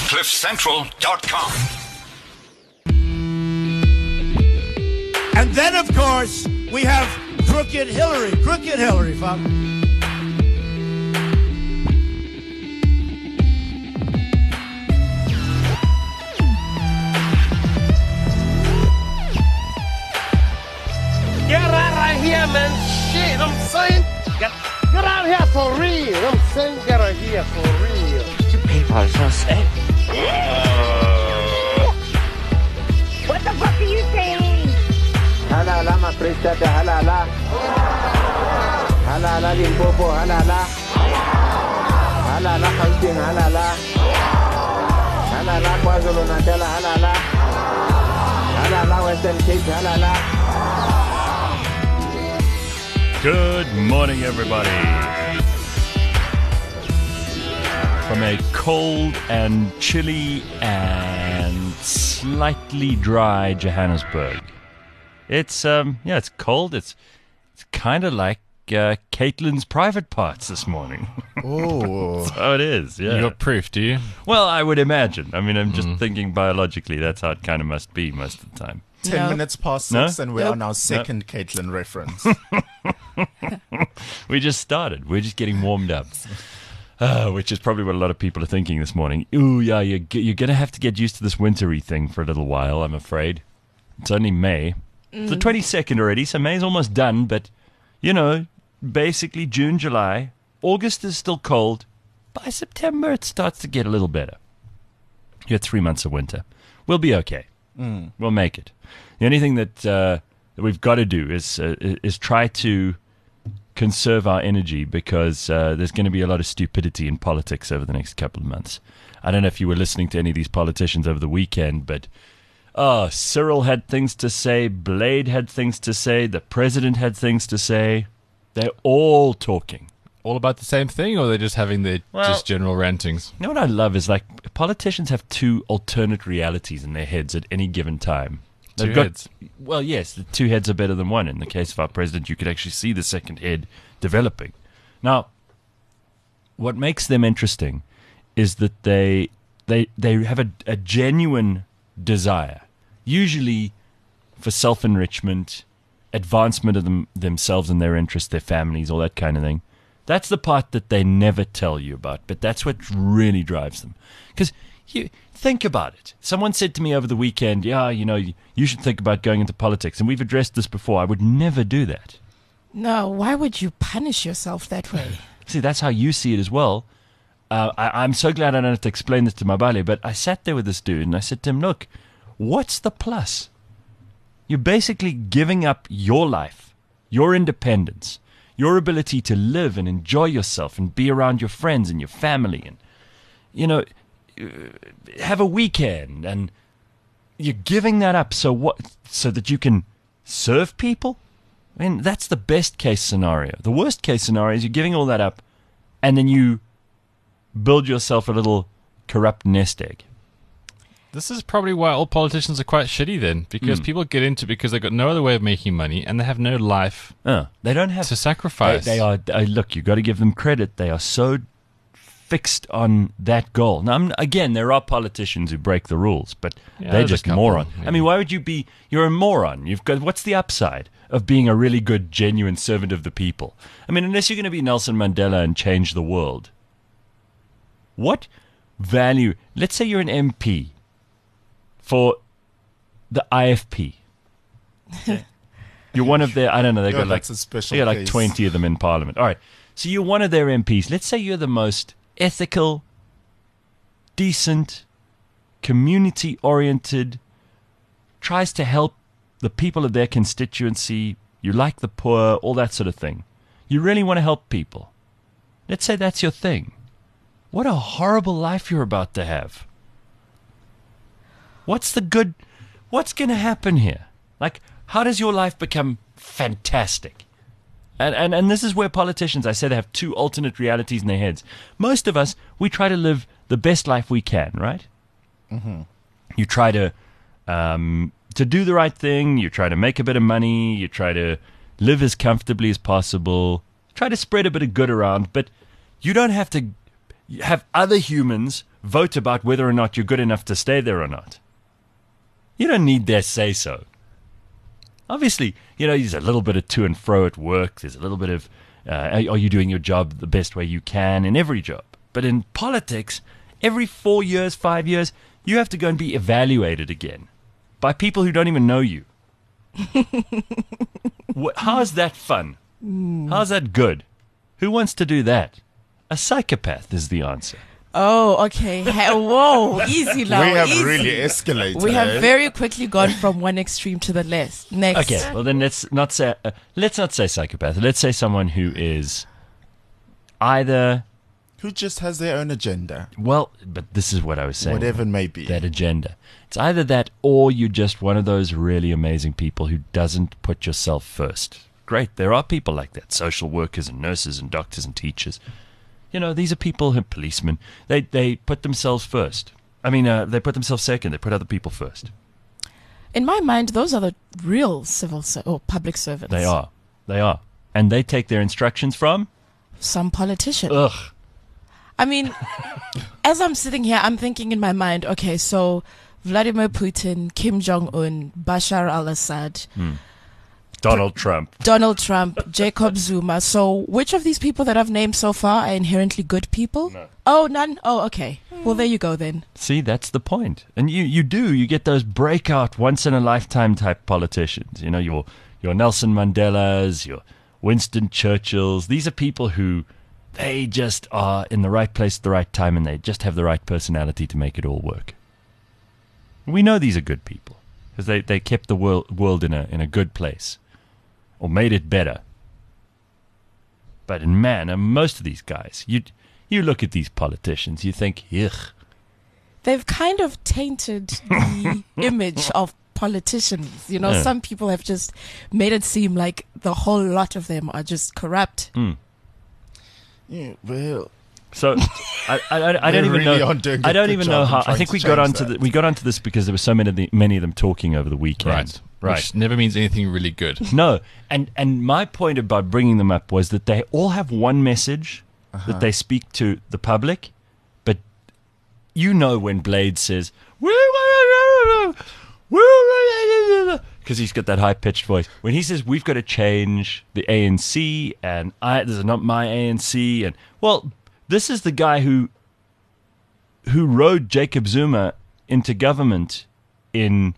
CliffCentral.com. And then, of course, we have Crooked Hillary. Crooked Hillary, folks. Get out of here, man. Shit, I'm saying. Get out of here for real. I'm saying get out of here for real. You people are so sick. What the fuck are you saying? Halala, my princess, halala. Halala, Limpopo, halala. Halala, Gauteng, halala. Halala, KwaZulu-Natal, halala. Halala, Western Cape, halala. Good morning, everybody. From a cold and chilly and slightly dry Johannesburg. It's it's cold. It's kind of like Caitlin's private parts this morning. Oh, That's how it is. Yeah. You got proof, do you? Well, I would imagine. I mean, I'm just thinking biologically. That's how it kind of must be most of the time. 10 minutes past 6 and we're on our second Caitlin reference. We just started. We're just getting warmed up. Which is probably what a lot of people are thinking this morning. Ooh, yeah, you're going to have to get used to this wintry thing for a little while, I'm afraid. It's only May. It's the 22nd already, so May's almost done. But, you know, basically June, July. August is still cold. By September, it starts to get a little better. You had 3 months of winter. We'll be okay. We'll make it. The only thing that we've got to do is try to conserve our energy because there's going to be a lot of stupidity in politics over the next couple of months. I don't know if you were listening to any of these politicians over the weekend, but Cyril had things to say, Blade had things to say, the president had things to say. They're all talking. All about the same thing, or they're just having their just general rantings? You know what I love is like politicians have two alternate realities in their heads at any given time. Two heads. Well, yes, the two heads are better than one. In the case of our president, you could actually see the second head developing. Now, what makes them interesting is that they have a genuine desire, usually for self-enrichment, advancement of themselves and their interests, their families, all that kind of thing. That's the part that they never tell you about, but that's what really drives them. Because you think about it. Someone said to me over the weekend, yeah, you know, you should think about going into politics. And we've addressed this before. I would never do that. No, why would you punish yourself that way? See, that's how you see it as well. I'm so glad I don't have to explain this to Mabale, but I sat there with this dude and I said to him, look, what's the plus? You're basically giving up your life, your independence, your ability to live and enjoy yourself and be around your friends and your family and, you know, have a weekend, and you're giving that up so that you can serve people? I mean, that's the best case scenario. The worst case scenario is you're giving all that up and then you build yourself a little corrupt nest egg. This is probably why all politicians are quite shitty then, because people get into it because they've got no other way of making money and they have no life they don't have to sacrifice. They are look, you've got to give them credit. They are so fixed on that goal. Now, again, there are politicians who break the rules, but they're just morons. I mean, why would you be? You're a moron. What's the upside of being a really good, genuine servant of the people? I mean, unless you're going to be Nelson Mandela and change the world, what value? Let's say you're an MP for the IFP. You're one of their, I don't know, they got like 20 of them in Parliament. All right, so you're one of their MPs. Let's say you're the most ethical, decent, community-oriented, tries to help the people of their constituency. You like the poor, all that sort of thing. You really want to help people. Let's say that's your thing. What a horrible life you're about to have. What's going to happen here? Like, how does your life become fantastic? And this is where politicians, I say, they have two alternate realities in their heads. Most of us, we try to live the best life we can, right? Mm-hmm. You try to do the right thing. You try to make a bit of money. You try to live as comfortably as possible. Try to spread a bit of good around. But you don't have to have other humans vote about whether or not you're good enough to stay there or not. You don't need their say-so. Obviously, there's a little bit of to and fro at work. There's a little bit of, are you doing your job the best way you can in every job? But in politics, every 4 years, 5 years, you have to go and be evaluated again by people who don't even know you. How's that fun? How's that good? Who wants to do that? A psychopath is the answer. Oh, okay. Whoa, easy now. We have easy. really escalated. We have very quickly gone from one extreme to the next. Okay, well then let's not say psychopath. Let's say someone who is either who just has their own agenda. Well, but this is what I was saying. Whatever it may be. That agenda. It's either that or you're just one of those really amazing people who doesn't put yourself first. Great, there are people like that. Social workers and nurses and doctors and teachers. These are people who policemen. They put themselves first. They put themselves second. They put other people first. In my mind, those are the real civil or public servants. They are. And they take their instructions from? Some politician. Ugh. As I'm sitting here, I'm thinking in my mind, okay, so Vladimir Putin, Kim Jong-un, Bashar al-Assad, Donald Trump, Jacob Zuma. So which of these people that I've named so far are inherently good people? No. Oh, none? Oh, okay. Well, there you go then. See, that's the point. And you get those breakout once-in-a-lifetime type politicians. Your Nelson Mandelas, your Winston Churchills. These are people who they just are in the right place at the right time and they just have the right personality to make it all work. We know these are good people because they kept the world in a good place or made it better. But most of these guys, you look at these politicians, you think, ugh. They've kind of tainted the image of politicians. Some people have just made it seem like the whole lot of them are just corrupt. Yeah, well. So I don't even know. I don't even know how. I think we got onto this because there were so many of them talking over the weekend. Right. Which never means anything really good. No, and my point about bringing them up was that they all have one message that they speak to the public, but when Blade says because he's got that high-pitched voice. When he says, we've got to change the ANC, and this is not my ANC, and, well, this is the guy who rode Jacob Zuma into government in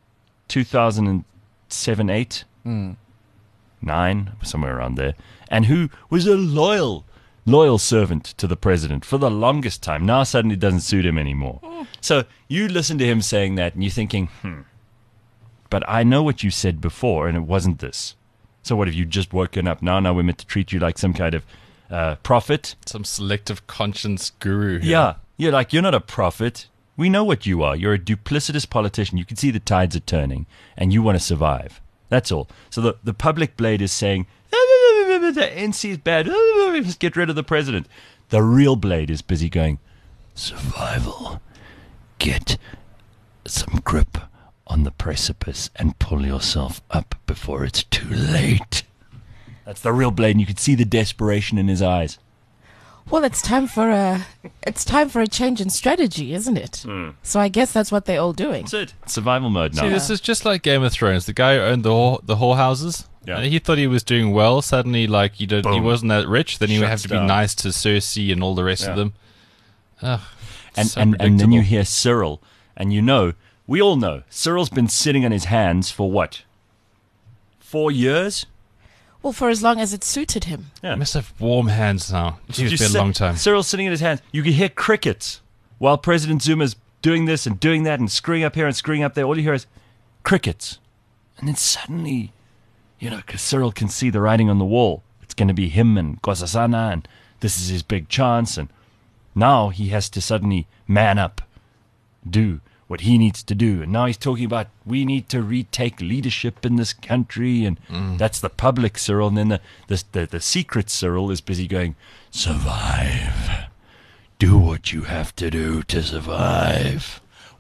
2007, 8, 9, somewhere around there, and who was a loyal servant to the president for the longest time. Now suddenly it doesn't suit him anymore. So you listen to him saying that, and you're thinking, but I know what you said before, and it wasn't this. So what, have you just woken up now? Now we're meant to treat you like some kind of prophet? Some selective conscience guru here. Yeah. You're not a prophet. We know what you are. You're a duplicitous politician. You can see the tides are turning, and you want to survive. That's all. So the public Blade is saying, the NC is bad. Let's get rid of the president. The real Blade is busy going, survival. Get some grip on the precipice and pull yourself up before it's too late. That's the real Blade, and you can see the desperation in his eyes. Well, it's time for a change in strategy, isn't it? So I guess that's what they're all doing. That's it. Survival mode now. See, this is just like Game of Thrones. The guy who owned the whorehouses. Yeah. He thought he was doing well. Suddenly, he wasn't that rich. Then he would have to be down. nice to Cersei and all the rest of them. Ugh, And so then you predictable. hear Cyril, and we all know, Cyril's been sitting on his hands for what? 4 years? Well, for as long as it suited him. Yeah. He must have warm hands now. Gee, it's been a long time. Cyril's sitting in his hands. You can hear crickets while President Zuma's doing this and doing that and screwing up here and screwing up there. All you hear is crickets. And then suddenly, because Cyril can see the writing on the wall. It's going to be him and Nkosazana, and this is his big chance. And now he has to suddenly man up, do what he needs to do. And now he's talking about we need to retake leadership in this country, and that's the public Cyril. And then the secret Cyril is busy going, survive. Do what you have to do to survive.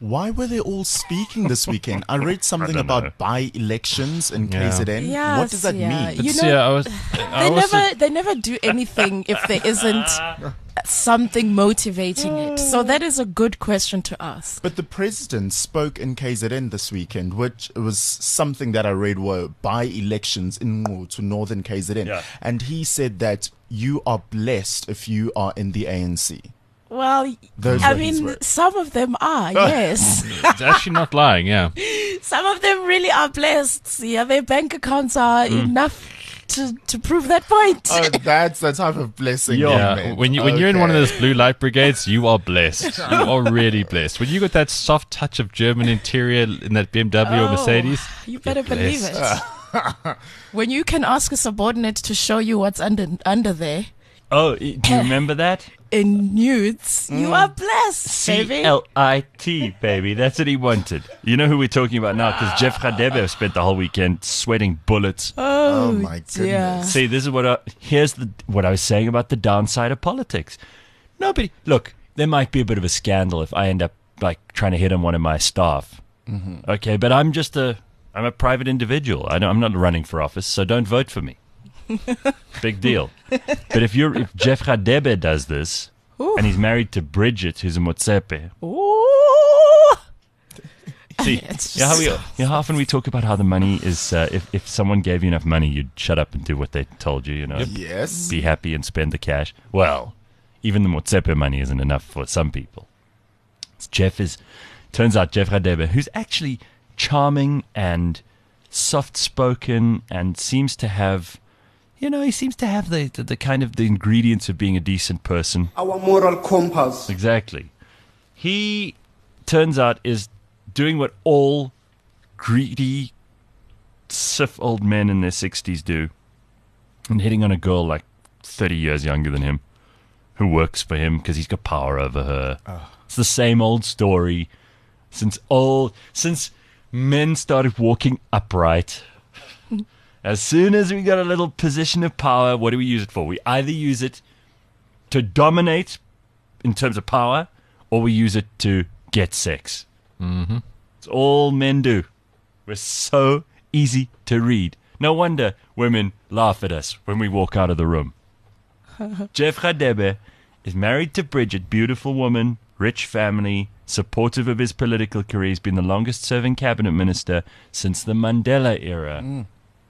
Why were they all speaking this weekend? I read something about by-elections in KZN. Yes, What does that mean? You But know, I they never do anything if there isn't something motivating it. So that is a good question to ask. But the president spoke in KZN this weekend, which was something that I read were by-elections in to northern KZN. Yeah. And he said that you are blessed if you are in the ANC. Well, Those I were his mean, words. some of them are, yes. It's actually not lying, yeah. Some of them really are blessed. Yeah, their bank accounts are enough to prove that point. Oh, that's the type of blessing. you Yeah, meant. when you're in one of Okay. those blue light brigades, you are blessed. You are really blessed. When you got that soft touch of German interior in that BMW or Mercedes, You better you're believe blessed. it. When you can ask a subordinate to show you what's under there Oh, do you remember that? in nudes, you are blessed, baby. CLIT, baby. That's what he wanted. You know who we're talking about now? Because Jeff Radebe spent the whole weekend sweating bullets. Oh, my dear. goodness. See, this is what what I was saying about the downside of politics. Nobody, look, there might be a bit of a scandal if I end up like trying to hit on one of my staff. Okay, but I'm a private individual. I'm not running for office, so don't vote for me. Big deal. But if Jeff Radebe does this, Ooh. and he's married to Bridget, who's a Motsepe. Ooh. See, It's you know just- how often we talk about how the money is, if someone gave you enough money, you'd shut up and do what they told you, Yes. be happy and spend the cash. Well, even the Motsepe money isn't enough for some people. Turns out Jeff Radebe, who's actually charming and soft-spoken and seems to have, he seems to have the kind of the ingredients of being a decent person. Our moral compass. Exactly. He, turns out, is doing what all greedy, stiff old men in their 60s do, and hitting on a girl like 30 years younger than him, who works for him because he's got power over her. It's the same old story since men started walking upright. As soon as we got a little position of power, what do we use it for? We either use it to dominate in terms of power, or we use it to get sex. Mm-hmm. It's all men do. We're so easy to read. No wonder women laugh at us when we walk out of the room. Jeff Radebe is married to Bridget, beautiful woman, rich family, supportive of his political career. He's been the longest serving cabinet minister since the Mandela era.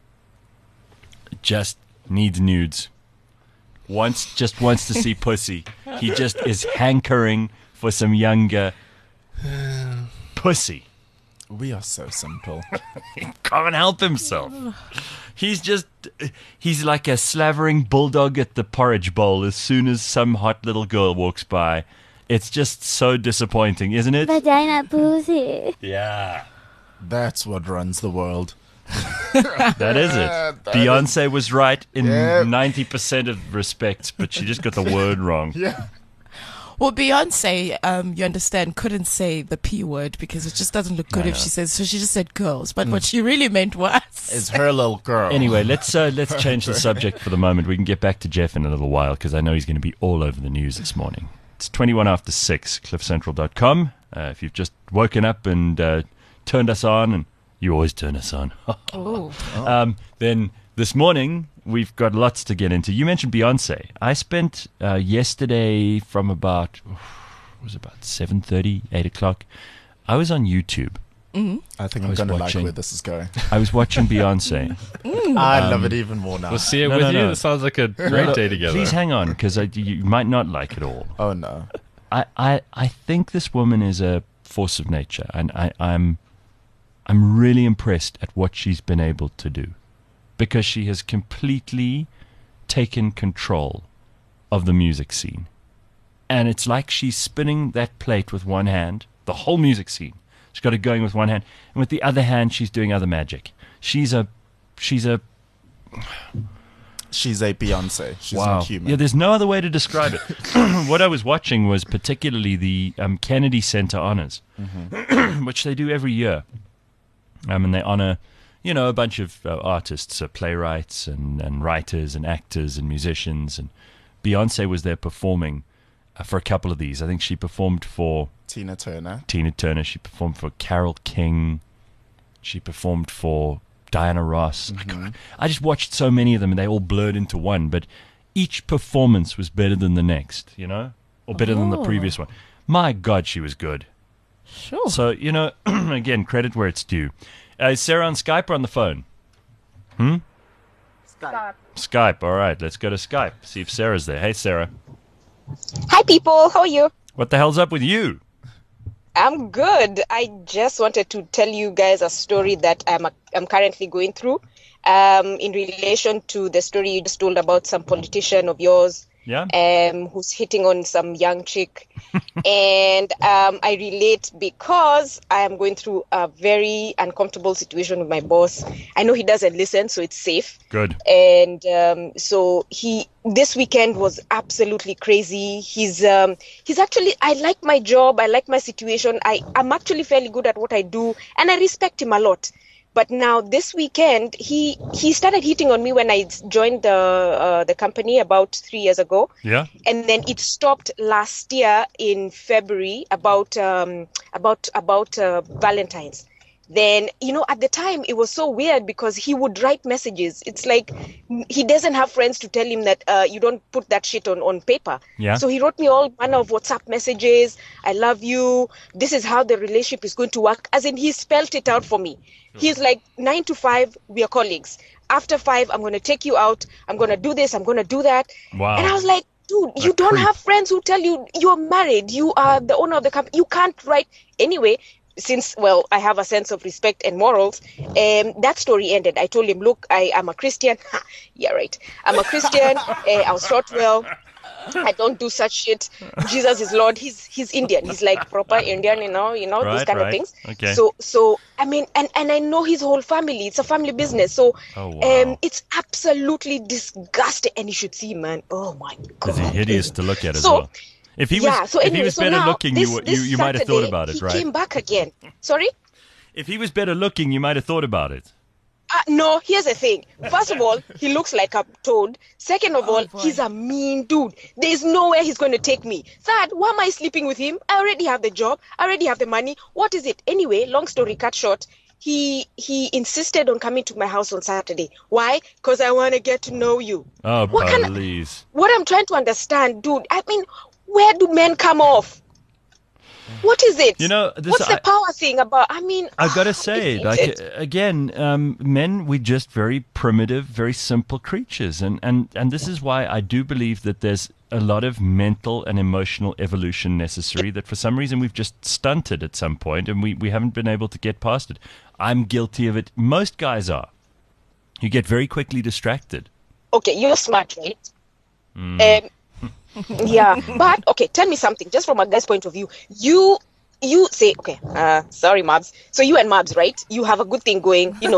Just needs nudes. Just wants to see pussy. He just is hankering for some younger pussy. We are so simple. Can't help himself. He's like a slavering bulldog at the porridge bowl as soon as some hot little girl walks by. It's just so disappointing, isn't it? Vagina pussy. Yeah. That's what runs the world. That is it. Beyonce was right in Yeah. 90% of respects, but she just got the word wrong. Yeah. Well, Beyonce, you understand, couldn't say the P word because it just doesn't look good if she says, so she just said girls. But what she really meant was. It's her little girl. Anyway, let's change the subject for the moment. We can get back to Jeff in a little while because I know he's going to be all over the news this morning. It's 21 after 6, cliffcentral.com. If you've just woken up and turned us on, and you always turn us on, then this morning we've got lots to get into. You mentioned Beyonce. I spent yesterday from about 7:30, 8 o'clock. I was on YouTube. I think I I'm was going to like watching- where this is going. I was watching Beyonce. I love it even more now. we'll see it No, with no, you. no. This sounds like a great day together. Please hang on, because you might not like it all. Oh, no. I think this woman is a force of nature, and I'm really impressed at what she's been able to do, because she has completely taken control of the music scene, and it's like she's spinning that plate with one hand, the whole music scene. She's got it going with one hand, and with the other hand, she's doing other magic. She's a She's a Beyonce. She's not human. Yeah, there's no other way to describe it. What I was watching was particularly the Kennedy Center Honors, which they do every year. And they honor, a bunch of artists, playwrights and writers and actors and musicians. And Beyonce was there performing for a couple of these. I think she performed for Tina Turner. She performed for Carole King. She performed for Diana Ross. I just watched so many of them, and they all blurred into one. But each performance was better than the next, you know, or better than the previous one. My God, she was good. Sure. So, you know, again, credit where it's due. Is Sarah on Skype or on the phone? Skype. All right, let's go to Skype. See if Sarah's there. Hey, Sarah. Hi, people. How are you? What the hell's up with you? I'm good. I just wanted to tell you guys a story that I'm currently going through in relation to the story you just told about some politician of yours who's hitting on some young chick. And I relate because I am going through a very uncomfortable situation with my boss. I know he doesn't listen, so it's safe. Good. And so this weekend was absolutely crazy. He's actually, I like my job, I like my situation. I'm actually fairly good at what I do, and I respect him a lot. But now this weekend, he started hitting on me when I joined the company about 3 years ago. Yeah. And then it stopped last year in February about Valentine's. Then, you know, at the time it was so weird because he would write messages. It's like he doesn't have friends to tell him that you don't put that shit on paper. Yeah. So he wrote me all manner of WhatsApp messages. I love you. This is how the relationship is going to work. As in, he spelled it out for me. He's like, 9 to 5, we are colleagues. After 5, I'm going to take you out. I'm going to do this. I'm going to do that. Wow. And I was like, dude, you don't have friends who tell you you're married. You are the owner of the company. You can't write. Anyway, since, well, I have a sense of respect and morals, that story ended. I told him, look, I am a Christian. Yeah, right. I'm a Christian. I was taught well. I don't do such shit. Jesus is Lord. He's Indian. He's like proper Indian, you know, those kind of things. Okay. So I mean, and I know his whole family. It's a family business. So it's absolutely disgusting. And you should see, man. Oh my God. Is he hideous to look at as well? If he was better looking, you might have thought about it, right? He came back again. Sorry? If he was better looking, you might have thought about it. No, here's the thing. First of all, he looks like a toad. Second of all, he's a mean dude. There's nowhere he's going to take me. Third, why am I sleeping with him? I already have the job. I already have the money. What is it? Anyway, long story cut short, he insisted on coming to my house on Saturday. Why? Because I want to get to know you. Oh, please. What I'm trying to understand, dude, I mean, where do men come off? What is it? You know, what's the power thing about? I mean, I've got to say, men, we're just very primitive, very simple creatures, and this is why I do believe that there's a lot of mental and emotional evolution necessary that for some reason we've just stunted at some point, and we haven't been able to get past it. I'm guilty of it. Most guys are. You get very quickly distracted. Okay, you're smart, right? Yeah, but okay, tell me something, just from a guy's point of view. You say, okay, sorry, Mabs. So you and Mabs, right? You have a good thing going. You know,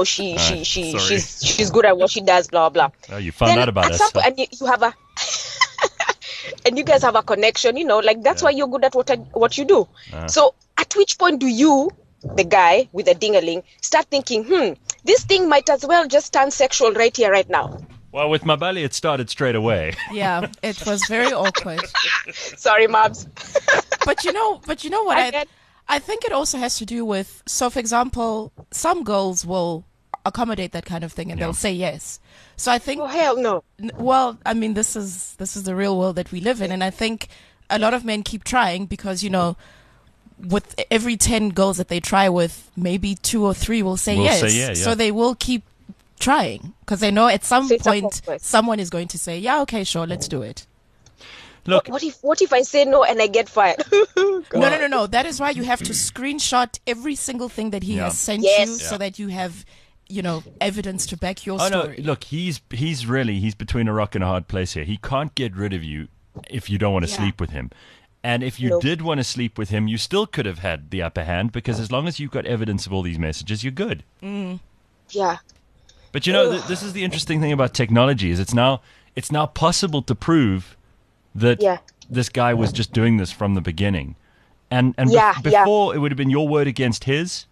she's good at what she does, blah blah. Oh, you found out about us. And you have a, and you guys have a connection. You know, like that's why you're good at what you do. So at which point do you, the guy with the ding-a-ling, start thinking, this thing might as well just turn sexual right here, right now? Well, with Mabali, it started straight away. Yeah, it was very awkward. Sorry, Mabs. But you know what? I think it also has to do with, so for example, some girls will accommodate that kind of thing and they'll say yes. So I think, oh hell no. Well, I mean, this is the real world that we live in, and I think a lot of men keep trying because, you know, with every 10 girls that they try with, maybe 2 or 3 will say yes. So they will keep trying because they know at some point someone is going to say, yeah, okay, sure, let's do it. Look, what if I say no and I get fired? No. That is why you have to screenshot every single thing that he has sent you, so that you have, you know, evidence to back your story. No, look, he's between a rock and a hard place here. He can't get rid of you if you don't want to sleep with him. And if you did want to sleep with him, you still could have had the upper hand because as long as you've got evidence of all these messages, you're good. Yeah. But you know, this is the interesting thing about technology is it's now possible to prove that this guy was just doing this from the beginning. And before it would have been your word against his.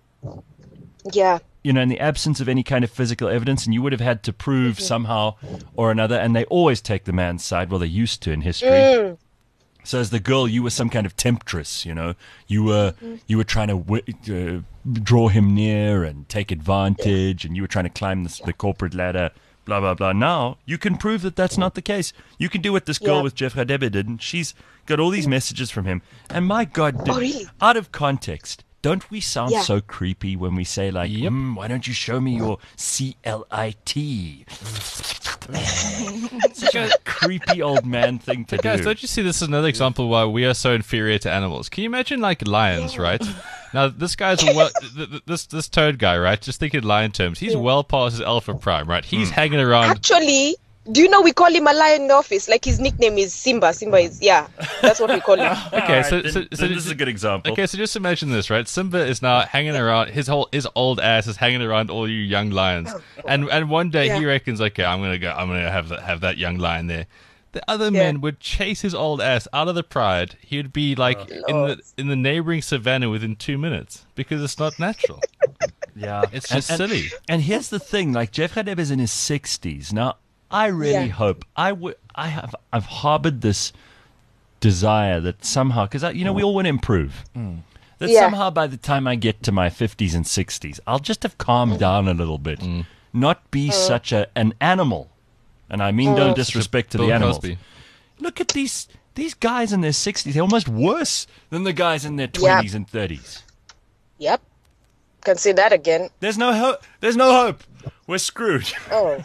Yeah. You know, in the absence of any kind of physical evidence, and you would have had to prove somehow or another, and they always take the man's side. Well, they used to in history. So as the girl, you were some kind of temptress, you know. You were trying to draw him near and take advantage, and you were trying to climb the corporate ladder, blah, blah, blah. Now, you can prove that that's not the case. You can do what this girl with Jeff Radebe did, and she's got all these messages from him. And my God, really? Out of context, don't we sound so creepy when we say, like, why don't you show me your CLIT? Such a creepy old man thing to do. Guys, don't you see this is another example why we are so inferior to animals? Can you imagine, like, lions, right? Now, this guy's this toad guy, right? Just think in lion terms. He's well past his alpha prime, right? He's hanging around. Actually, do you know we call him a lion in the office? Like, his nickname is Simba. Simba is, that's what we call him. Okay, so this is a good example. Okay, so just imagine this, right? Simba is now hanging around. His old ass is hanging around all you young lions, and one day he reckons, okay, I'm gonna have that young lion there. The other men would chase his old ass out of the pride. He would be like in the neighboring savannah within 2 minutes because it's not natural. Yeah, it's just silly. And here's the thing: like Jeff Radebe is in his 60s now. I really hope I've harbored this desire that somehow, because we all want to improve. That somehow by the time I get to my 50s and 60s, I'll just have calmed down a little bit, not be such an animal. And I mean, don't disrespect to the animals. Cosby. Look at these guys in their 60s. They're almost worse than the guys in their 20s and 30s. Yep. Can say that again. There's no hope. There's no hope. We're screwed. Oh,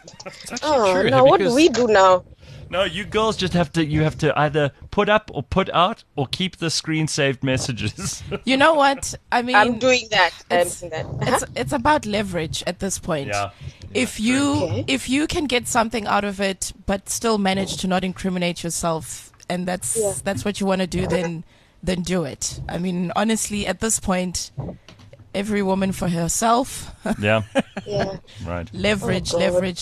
true, no, what do we do now? No, you girls just have to either put up or put out or keep the screen saved messages. You know what? I mean, I'm doing that. It's about leverage at this point. Yeah. If you can get something out of it, but still manage to not incriminate yourself, and that's what you want to do, then do it. I mean, honestly, at this point, every woman for herself. Yeah. Yeah. Right. Leverage.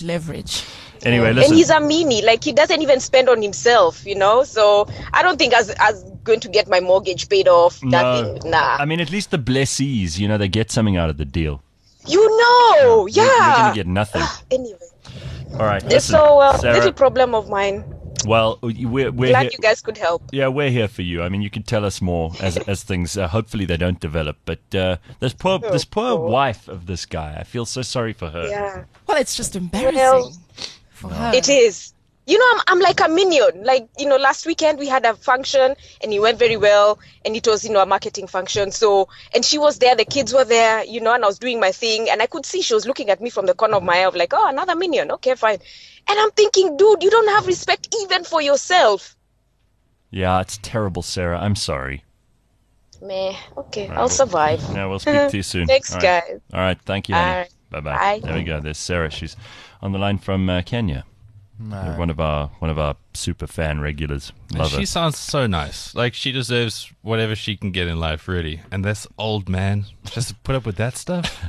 Anyway, listen. And he's a meanie. Like, he doesn't even spend on himself, So I don't think as going to get my mortgage paid off. No. Nothing. Nah. I mean, at least the blessees, they get something out of the deal. Yeah. You're going to get nothing. Anyway. All right. Listen, so, Sarah, little problem of mine. Well, we're glad here. You guys could help. Yeah, we're here for you. I mean, you can tell us more as things. Hopefully, they don't develop. But this poor wife of this guy. I feel so sorry for her. Yeah. Well, it's just embarrassing for her. It is. I'm like a minion. Like, last weekend we had a function and it went very well, and it was, a marketing function. So, and she was there, the kids were there, and I was doing my thing, and I could see she was looking at me from the corner of my eye of like, oh, another minion. Okay, fine. And I'm thinking, dude, you don't have respect even for yourself. Yeah, it's terrible, Sarah. I'm sorry. Meh. Okay, right, I'll survive. Yeah, we'll speak to you soon. Thanks, All guys. Right. All right, thank you, honey. Right. Bye-bye. Bye. There we go. There's Sarah. She's on the line from Kenya. One of our super fan regulars. Love her. She sounds so nice. Like, she deserves whatever she can get in life, really. And this old man just to put up with that stuff.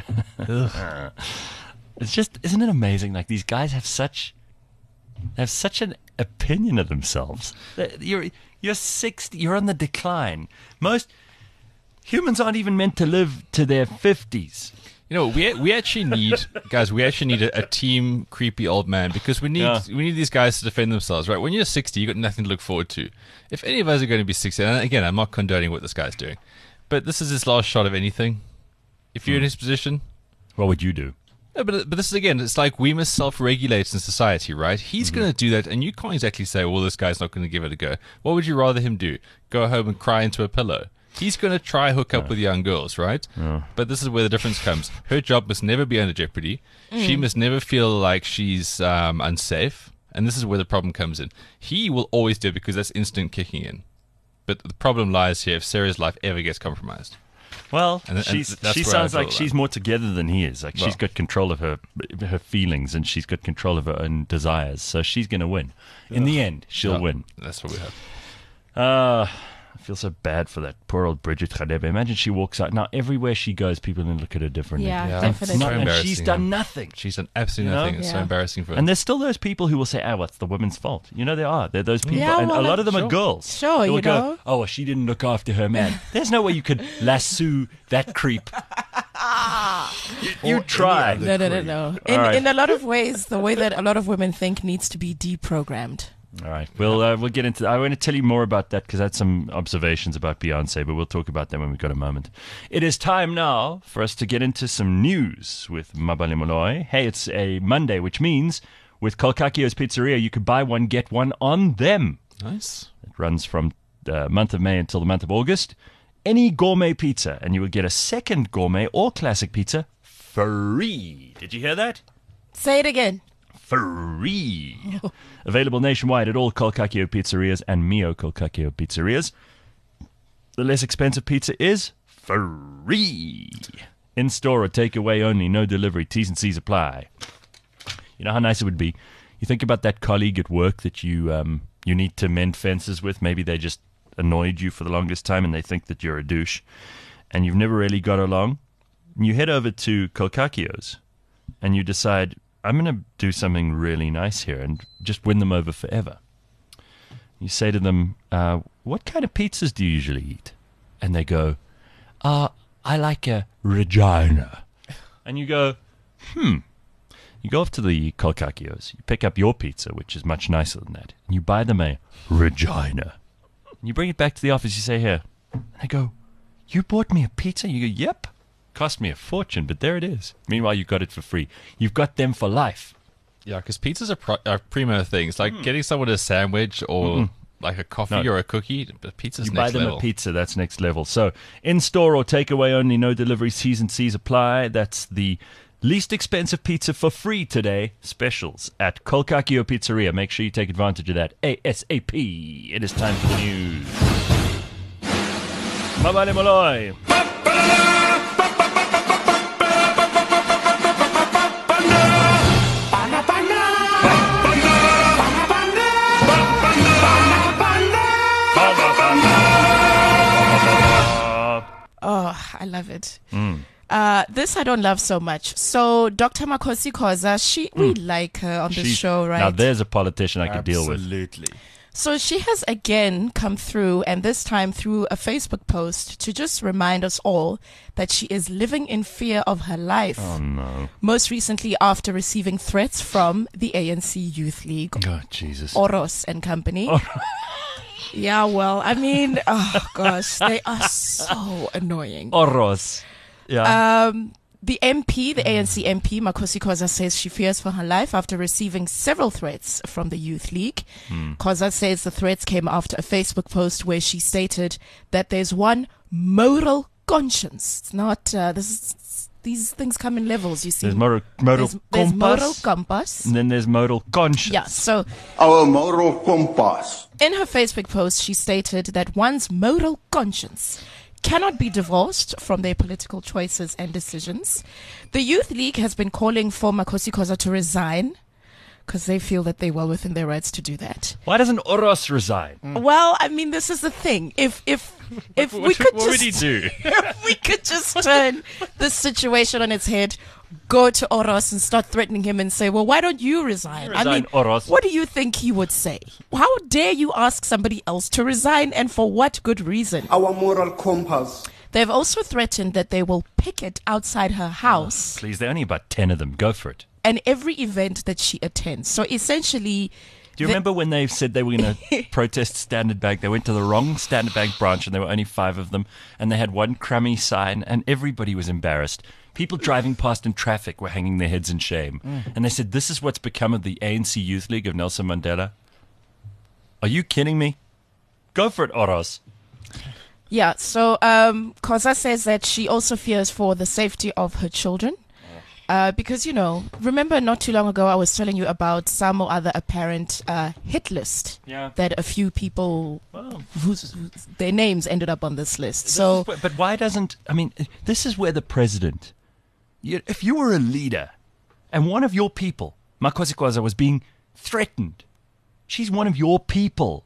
It's just, isn't it amazing? Like, these guys have such an opinion of themselves. You're 60. You're on the decline. Most humans aren't even meant to live to their 50s. We actually need a team creepy old man, because we need these guys to defend themselves, right? When you're 60, you got nothing to look forward to. If any of us are going to be 60, and again, I'm not condoning what this guy's doing, but this is his last shot of anything. If you're in his position, what would you do? No, but this is, again, it's like we must self-regulate in society, right? He's going to do that, and you can't exactly say, well, this guy's not going to give it a go. What would you rather him do? Go home and cry into a pillow? He's going to try hook up with young girls, right? Yeah. But this is where the difference comes. Her job must never be under jeopardy. She must never feel like she's unsafe. And this is where the problem comes in. He will always do it because that's instant kicking in. But the problem lies here if Sarah's life ever gets compromised. Well, she sounds like she's more together than he is. Like, she's got control of her feelings, and she's got control of her own desires. So she's going to win. In the end, she'll win. That's what we have. I feel so bad for that poor old Bridget Radebe. Imagine she walks out. Now, everywhere she goes, people then look at her differently. Yeah, definitely. And she's done nothing. She's done absolutely nothing. It's so embarrassing for her. And there's still those people who will say, oh, it's the women's fault. There are. There are those people. Yeah, and a lot of them are girls. Sure, who will go, oh, well, she didn't look after her man. There's no way you could lasso that creep. You try. No. In a lot of ways, the way that a lot of women think needs to be deprogrammed. All right. We'll get into that. I want to tell you more about that because I had some observations about Beyonce, but we'll talk about that when we've got a moment. It is time now for us to get into some news with Mabale Moloi. Hey, it's a Monday, which means with Kolkakio's Pizzeria, you could buy one, get one on them. Nice. It runs from the month of May until the month of August. Any gourmet pizza, and you will get a second gourmet or classic pizza free. Did you hear that? Say it again. Free. Available nationwide at all Kolkakio pizzerias and Mio Kolkakio pizzerias. The less expensive pizza is free. In store or takeaway only, no delivery. T's and C's apply. You know how nice it would be? You think about that colleague at work that you need to mend fences with. Maybe they just annoyed you for the longest time and they think that you're a douche and you've never really got along. And you head over to Kolkakio's and you decide, I'm going to do something really nice here and just win them over forever. You say to them, what kind of pizzas do you usually eat? And they go, I like a Regina. And you go, You go off to the Kolkakio's, you pick up your pizza, which is much nicer than that, and you buy them a Regina. And you bring it back to the office, you say, here. And they go, you bought me a pizza? You go, yep. Cost me a fortune, but there it is. Meanwhile, you got it for free. You've got them for life. Yeah, because pizzas are primo things. Like getting someone a sandwich or like a coffee or a cookie, but pizza's you next level. You buy them a pizza, that's next level. So, in-store or takeaway only, no delivery, T's and C's apply. That's the least expensive pizza for free today. Specials at Kolkakio Pizzeria. Make sure you take advantage of that ASAP. It is time for the news. Mabale Moloi. Oh, I love it. This I don't love so much. So Dr. Makhosi Khoza, we like her on this show, right? Now there's a politician I could deal with. Absolutely. So she has again come through, and this time through a Facebook post, to just remind us all that she is living in fear of her life. Oh, no. Most recently after receiving threats from the ANC Youth League. Oh, Jesus. Oros and company. Yeah, well, I mean, oh gosh, they are so annoying. Oros. Yeah. The ANC MP, Makhosi Khoza, says she fears for her life after receiving several threats from the Youth League. Khoza says the threats came after a Facebook post where she stated that there's one moral conscience. It's not, these things come in levels, you see. There's moral compass. There's moral compass. And then there's moral conscience. Yeah, so Our moral compass. in her Facebook post, she stated that one's moral conscience cannot be divorced from their political choices and decisions. The Youth League has been calling for Makhosi Khoza to resign because they feel that they're well within their rights to do that. Why doesn't Oros resign? Well, I mean, this is the thing. If we could what would he do? if we could just turn this situation on its head, go to Oros and start threatening him and say, well, why don't you resign? I mean, Oros. what do you think he would say? How dare you ask somebody else to resign, and for what good reason? Our moral compass. They've also threatened that they will picket outside her house Please, there are only about 10 of them. Go for it. and every event that she attends. So essentially, Do you remember when they said they were going to protest Standard Bank? They went to the wrong Standard Bank branch and there were only 5 of them. And they had one crummy sign and everybody was embarrassed. People driving past in traffic were hanging their heads in shame. And they said, this is what's become of the ANC Youth League of Nelson Mandela. Are you kidding me? Go for it, Oros. yeah, so Khoza says that she also fears for the safety of her children. Because, you know, remember not too long ago I was telling you about some or other apparent hit list that a few people whose their names ended up on this list. So, But why doesn't, I mean, this is where the president, if you were a leader and one of your people, Makhosi Khoza, was being threatened, she's one of your people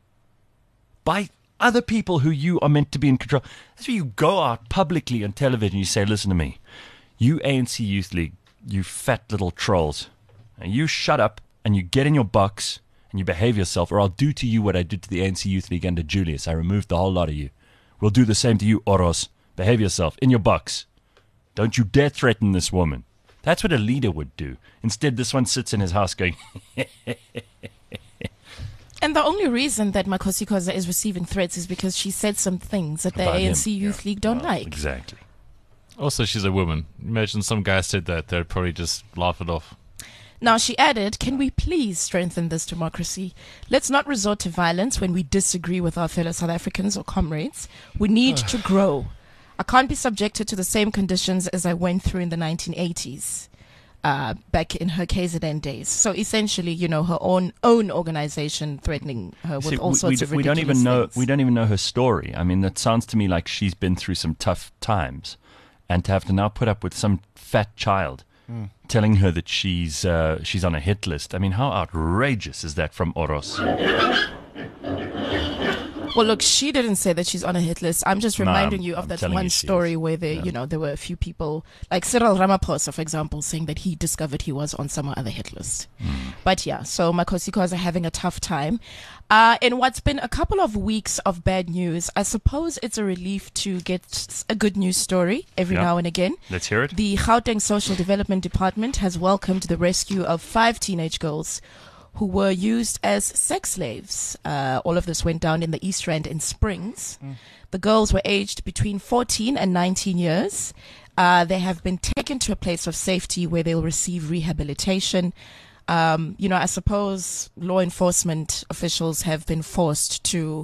by other people who you are meant to be in control. That's where you go out publicly on television, you say, listen to me. You ANC Youth League, you fat little trolls, and you shut up and you get in your box and you behave yourself, or I'll do to you what I did to the ANC Youth League under Julius. I removed the whole lot of you. We'll do the same to you, Oros. Behave yourself in your box. Don't you dare threaten this woman. That's what a leader would do. Instead, this one sits in his house going, And the only reason that Makosi Khoza is receiving threats is because she said some things that the About him. ANC Youth League don't like. Exactly. Also, she's a woman. Imagine some guy said that. They'd probably just laugh it off. Now, she added, can we please strengthen this democracy? Let's not resort to violence when we disagree with our fellow South Africans or comrades. We need to grow. I can't be subjected to the same conditions as I went through in the 1980s. Back in her KZN days. So essentially, her own organization threatening her with all sorts of ridiculous things. We don't even know her story. I mean, that sounds to me like she's been through some tough times, and to have to now put up with some fat child telling her that she's on a hit list. I mean, how outrageous is that from Oros? Well, look, she didn't say that she's on a hit list. I'm just reminding you of that one story where there were a few people, like Cyril Ramaphosa, for example, saying that he discovered he was on some other hit list. But yeah, so Makosi Khoza having a tough time. In what's been a couple of weeks of bad news, I suppose it's a relief to get a good news story every now and again. Let's hear it. The Gauteng Social Development Department has welcomed the rescue of 5 teenage girls who were used as sex slaves. All of this went down in the East Rand in Springs. The girls were aged between 14 and 19 years. They have been taken to a place of safety where they'll receive rehabilitation. I suppose law enforcement officials have been forced to,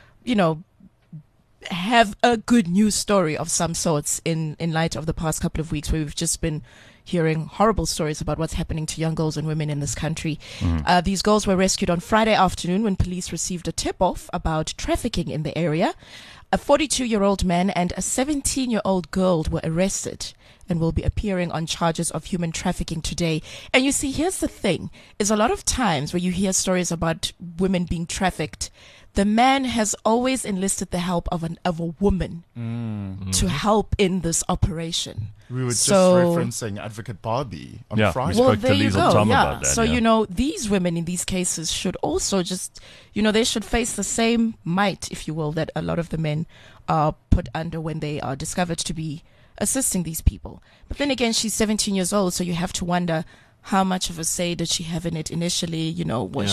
have a good news story of some sorts in light of the past couple of weeks where we've just been hearing horrible stories about what's happening to young girls and women in this country. These girls were rescued on Friday afternoon when police received a tip-off about trafficking in the area. A 42-year-old man and a 17-year-old girl were arrested and will be appearing on charges of human trafficking today. And you see, here's the thing, is a lot of times where you hear stories about women being trafficked, the man has always enlisted the help of a woman to help in this operation. We were just referencing Advocate Barbie on Friday. Well, there you go. About that, so, these women in these cases should also just, they should face the same might, if you will, that a lot of the men are put under when they are discovered to be assisting these people. But then again, she's 17 years old, so you have to wonder how much of a say did she have in it initially? Was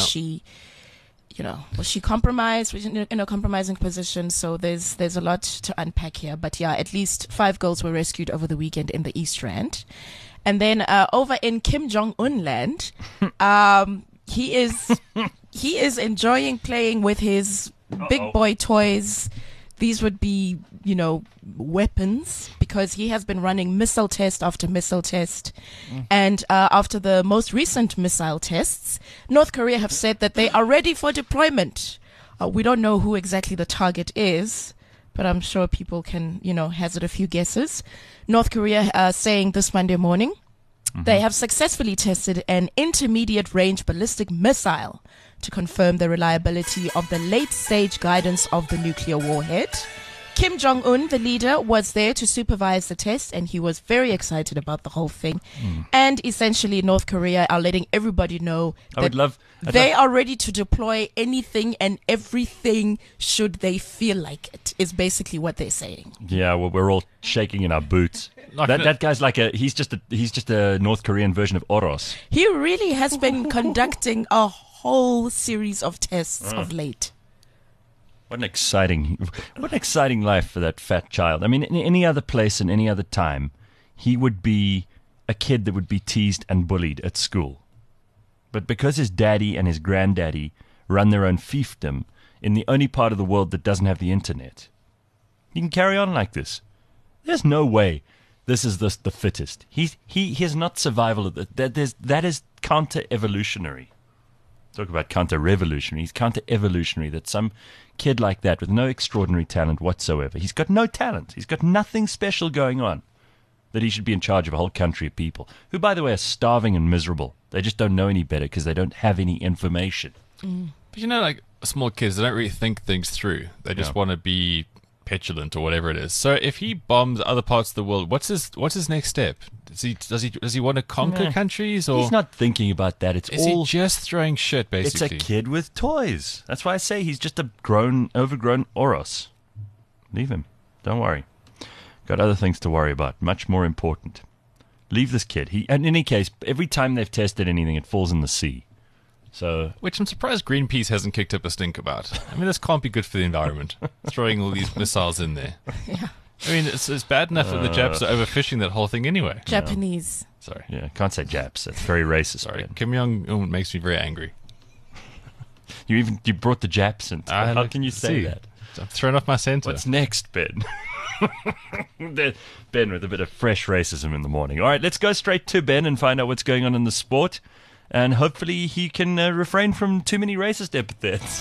she compromised? Was she in a compromising position? So there's a lot to unpack here. But yeah, at least 5 girls were rescued over the weekend in the East Rand. And then over in Kim Jong-un land, he is enjoying playing with his big boy toys. These would be, weapons, because he has been running missile test after missile test. And after the most recent missile tests, North Korea have said that they are ready for deployment. We don't know who exactly the target is, but I'm sure people can, hazard a few guesses. North Korea saying this Monday morning, they have successfully tested an intermediate range ballistic missile to confirm the reliability of the late-stage guidance of the nuclear warhead. Kim Jong-un, the leader, was there to supervise the test, and he was very excited about the whole thing. And essentially, North Korea are letting everybody know that they are ready to deploy anything and everything should they feel like it, is basically what they're saying. Yeah, well, we're all shaking in our boots. That guy's like he's just a North Korean version of Oros. He really has been conducting a whole series of tests of late. What an exciting life for that fat child. I mean, in any other place and any other time, he would be a kid that would be teased and bullied at school. But because his daddy and his granddaddy run their own fiefdom in the only part of the world that doesn't have the internet, he can carry on like this. There's no way this is the fittest. He is not survival. That is counter-evolutionary. Talk about counter-revolutionary. He's counter-evolutionary, that some kid like that with no extraordinary talent whatsoever, he's got no talent, he's got nothing special going on, that he should be in charge of a whole country of people who, by the way, are starving and miserable. They just don't know any better because they don't have any information. But like small kids, they don't really think things through. They just want to be petulant or whatever it is. So if he bombs other parts of the world, what's his next step? Does he want to conquer countries? Or he's not thinking about that. Is he just throwing shit, basically? It's a kid with toys. That's why I say he's just a overgrown Oros. Leave him. Don't worry. Got other things to worry about. Much more important. Leave this kid. And in any case, every time they've tested anything, it falls in the sea. So, which I'm surprised Greenpeace hasn't kicked up a stink about. I mean, this can't be good for the environment, throwing all these missiles in there. Yeah. I mean, it's bad enough that the Japs are overfishing that whole thing anyway. Japanese. Sorry. yeah, can't say Japs. It's very racist. Sorry. Ben. Kim Jong-un makes me very angry. You brought the Japs into it. How can you say see. that? I'm thrown off my center. What's next, Ben? Ben with a bit of fresh racism in the morning. All right, let's go straight to Ben and find out what's going on in the sport. And hopefully he can refrain from too many racist epithets.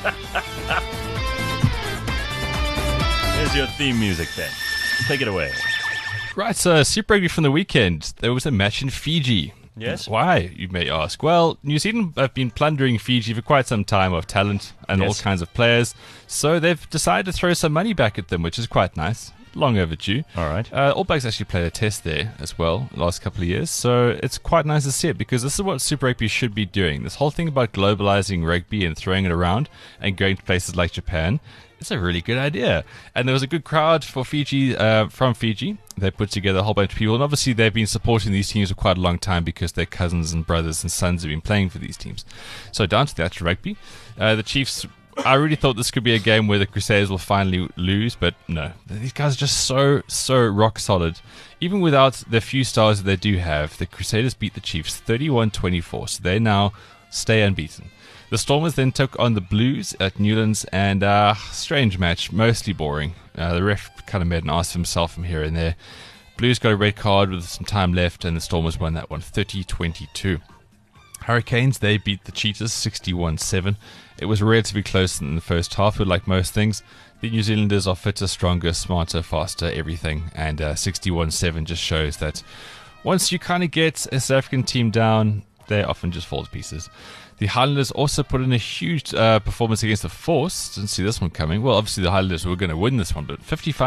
Here's your theme music, Ben. Take it away. Right, so Super Rugby from the weekend. There was a match in Fiji. Yes? Why, you may ask? Well, New Zealand have been plundering Fiji for quite some time of talent and all kinds of players. So they've decided to throw some money back at them, which is quite nice. Long overdue. All right. All Blacks actually played a test there as well the last couple of years. So it's quite nice to see it because this is what Super Rugby should be doing. This whole thing about globalizing rugby and throwing it around and going to places like Japan, it's a really good idea. And there was a good crowd for Fiji, from Fiji. They put together a whole bunch of people. And obviously they've been supporting these teams for quite a long time because their cousins and brothers and sons have been playing for these teams. So down to the actual rugby. The Chiefs, I really thought this could be a game where the Crusaders will finally lose, but no. These guys are just so rock solid. Even without the few stars that they do have, the Crusaders beat the Chiefs 31-24, so they now stay unbeaten. The Stormers then took on the Blues at Newlands, and strange match, mostly boring. The ref kind of made an ass of himself from here and there. Blues got a red card with some time left, and the Stormers won that one 30-22. Hurricanes, they beat the Cheetahs 61-7. It was relatively close in the first half, but like most things, the New Zealanders are fitter, stronger, smarter, faster, everything. And 61-7 just shows that once you kind of get a South African team down, they often just fall to pieces. The Highlanders also put in a huge performance against the Force. Didn't see this one coming. Well, obviously the Highlanders were going to win this one, but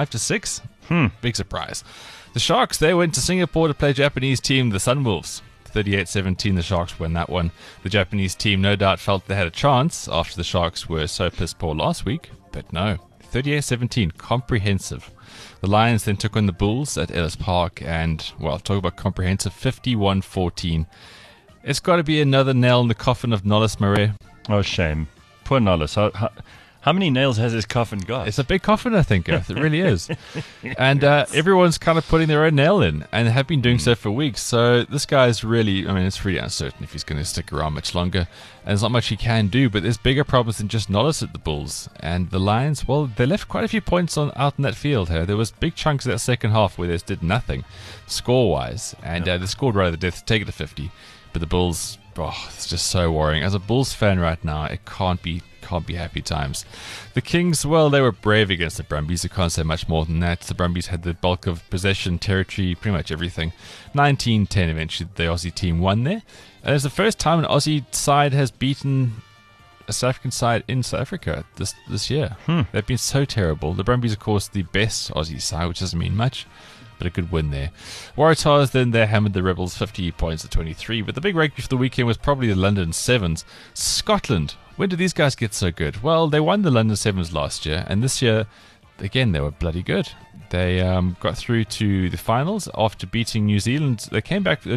55-6? Big surprise. The Sharks, they went to Singapore to play Japanese team, the Sunwolves. 38-17, the Sharks win that one. The Japanese team no doubt felt they had a chance after the Sharks were so piss poor last week, but no. 38-17, comprehensive. The Lions then took on the Bulls at Ellis Park and, well, talk about comprehensive, 51-14. It's got to be another nail in the coffin of Nollis Murray. Oh, shame. Poor Nollis. How many nails has his coffin got? It's a big coffin, I think, Gareth. It really is. And everyone's kind of putting their own nail in and have been doing so for weeks. So this guy's really, I mean, it's really uncertain if he's going to stick around much longer. And there's not much he can do, but there's bigger problems than just Nollis at the Bulls. And the Lions, well, they left quite a few points out in that field here. There was big chunks of that second half where they just did nothing score-wise. And they scored right at the death to take it to 50. But the Bulls, it's just so worrying. As a Bulls fan right now, it can't be happy times. The Kings, well, they were brave against the Brumbies. I can't say much more than that. The Brumbies had the bulk of possession, territory, pretty much everything. 19-10 eventually, the Aussie team won there. And it's the first time an Aussie side has beaten a South African side in South Africa this year. They've been so terrible. The Brumbies, of course, the best Aussie side, which doesn't mean much, but a good win there. Waratahs, then they hammered the Rebels 50 points to 23. But the big rugby for the weekend was probably the London Sevens. Scotland, when did these guys get so good? Well, they won the London Sevens last year, and this year, again, they were bloody good. They got through to the finals after beating New Zealand. They came back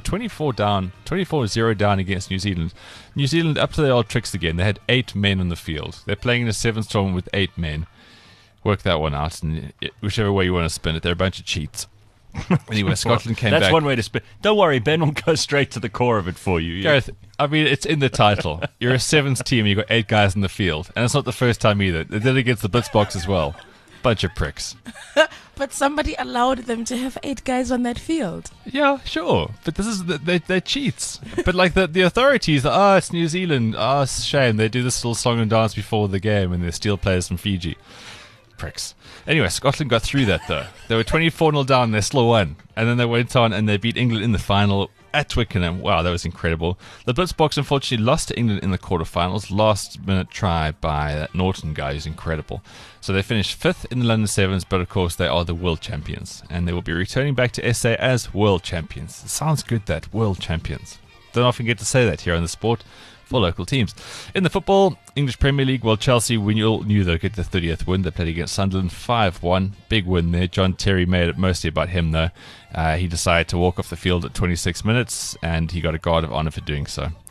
24-0 down against New Zealand. New Zealand up to their old tricks again. They had 8 men on the field. They're playing in a sevens tournament with 8 men. Work that one out, and whichever way you want to spin it, they're a bunch of cheats. Anyway, Scotland came back. That's one way to spin. Don't worry, Ben will go straight to the core of it for you. Gareth, I mean, it's in the title. You're a sevens team, you've got 8 guys in the field. And it's not the first time either. They did it against the Blitzboks as well. Bunch of pricks. But somebody allowed them to have 8 guys on that field. Yeah, sure. But this is they're cheats. But like the authorities, it's New Zealand. It's a shame. They do this little song and dance before the game and they steal players from Fiji. Pricks. Anyway, Scotland got through that though. They were 24-0 down, they still won. And then they went on and they beat England in the final at Twickenham. Wow, that was incredible. The Blitzboks unfortunately lost to England in the quarterfinals. Last minute try by that Norton guy who's incredible. So they finished 5th in the London Sevens, but of course they are the world champions. And they will be returning back to SA as world champions. It sounds good, that, world champions. Don't often get to say that here on the sport for local teams. In the football, English Premier League, well, Chelsea, we all knew they'd get the 30th win. They played against Sunderland 5-1. Big win there. John Terry made it mostly about him, though. He decided to walk off the field at 26 minutes, and he got a guard of honour for doing so.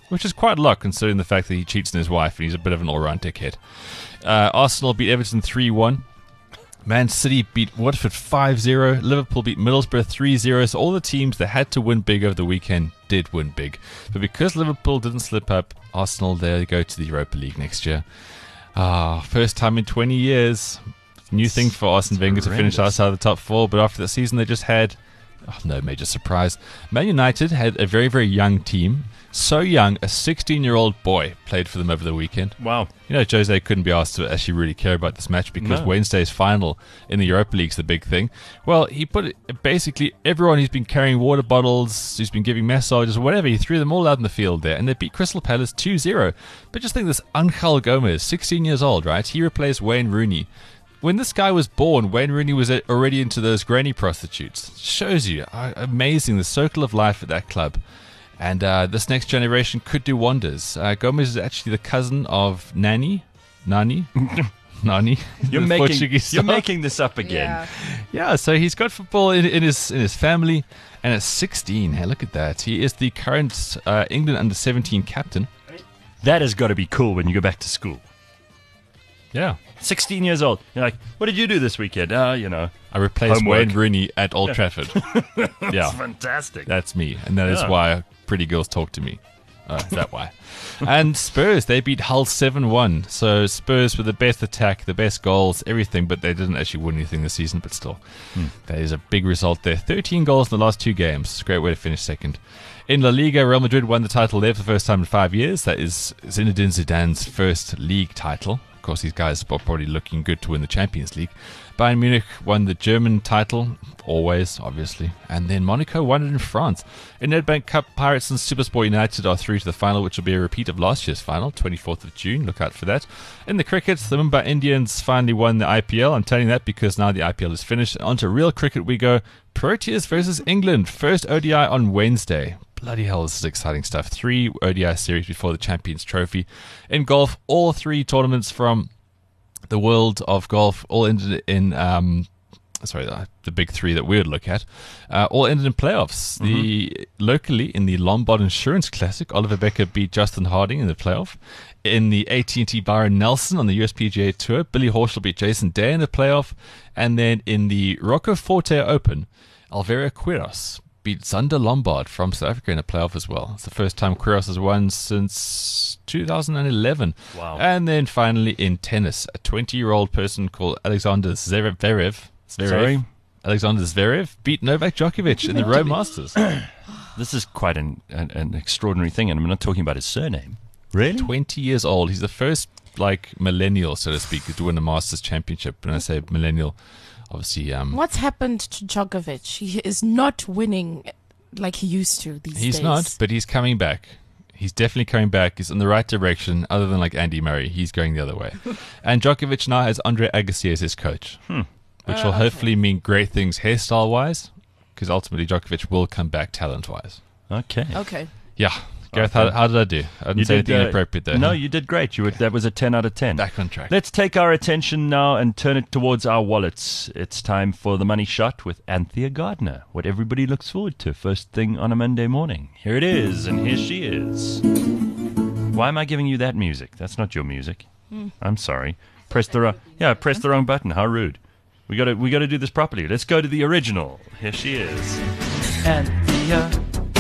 which is quite a lot considering the fact that he cheats on his wife and he's a bit of an all-round dickhead. Arsenal beat Everton 3-1. Man City beat Watford 5-0. Liverpool beat Middlesbrough 3-0. So all the teams that had to win big over the weekend did win big. But because Liverpool didn't slip up, Arsenal, they go to the Europa League next year. First time in 20 years. New thing for Arsene Wenger to finish outside the top 4. But after that season, they just had no major surprise. Man United had a very, very young team. So young, a 16-year-old boy played for them over the weekend. Wow. You know, Jose couldn't be asked to actually really care about this match because Wednesday's final in the Europa League's the big thing. Well, he put basically everyone who's been carrying water bottles, who's been giving massages, whatever, he threw them all out in the field there, and they beat Crystal Palace 2-0. But just think this Angel Gomez, 16 years old, right? He replaced Wayne Rooney. When this guy was born, Wayne Rooney was already into those granny prostitutes. Shows you amazing, the circle of life at that club. And this next generation could do wonders. Gomez is actually the cousin of Nani. You're making this up again. Yeah, so he's got football in his family. And at 16, hey, look at that. He is the current England under-17 captain. That has got to be cool when you go back to school. Yeah. 16 years old. You're like, what did you do this weekend? I replaced homework. Wayne Rooney at Old Trafford. That's fantastic. That's me. And that is why pretty girls talk to me. Is that why? And Spurs, they beat Hull 7-1. So Spurs with the best attack, the best goals, everything, but they didn't actually win anything this season, but still. That is a big result there. 13 goals in the last 2 games. It's a great way to finish second. In La Liga, Real Madrid won the title there for the first time in 5 years. That is Zinedine Zidane's first league title. Of course, these guys are probably looking good to win the Champions League. Bayern Munich won the German title, always, obviously. And then Monaco won it in France. In Nedbank Cup, Pirates and Supersport United are through to the final, which will be a repeat of last year's final, 24th of June. Look out for that. In the cricket, the Mumbai Indians finally won the IPL. I'm telling you that because now the IPL is finished. On to real cricket we go. Proteas versus England. First ODI on Wednesday. Bloody hell, this is exciting stuff. 3 ODI series before the Champions Trophy. In golf, all 3 tournaments from the world of golf all ended in the big 3 that we would look at all ended in playoffs. Locally in the Lombard Insurance Classic, Oliver Becker beat Justin Harding in the playoff. In the AT&T Byron Nelson on the USPGA Tour, Billy Horschel beat Jason Day in the playoff. And then in the Rocco Forte Open, Alvaro Quiros beat Zander Lombard from South Africa in a playoff as well. It's the first time Quiros has won since 2011. Wow. And then finally in tennis, a 20-year-old person called Alexander Zverev beat Novak Djokovic in the Rome Masters. This is quite an extraordinary thing, and I'm not talking about his surname. Really? 20 years old. He's the first, millennial, so to speak, to win a Masters championship. When I say millennial, obviously... What's happened to Djokovic? He is not winning like he used to these days. He's not, but he's coming back. He's definitely coming back. He's in the right direction. Other than Andy Murray, he's going the other way. And Djokovic now has Andre Agassi as his coach, which will hopefully mean great things hairstyle-wise, because ultimately Djokovic will come back talent-wise. Okay. Yeah. Gareth, how did I do? I didn't say anything inappropriate there. No, you did great. That was a 10 out of 10. Back on track. Let's take our attention now and turn it towards our wallets. It's time for the Money Shot with Anthea Gardner, what everybody looks forward to first thing on a Monday morning. Here it is, and here she is. Why am I giving you that music? That's not your music. I'm sorry. Press the wrong button. How rude. We got to do this properly. Let's go to the original. Here she is. Anthea.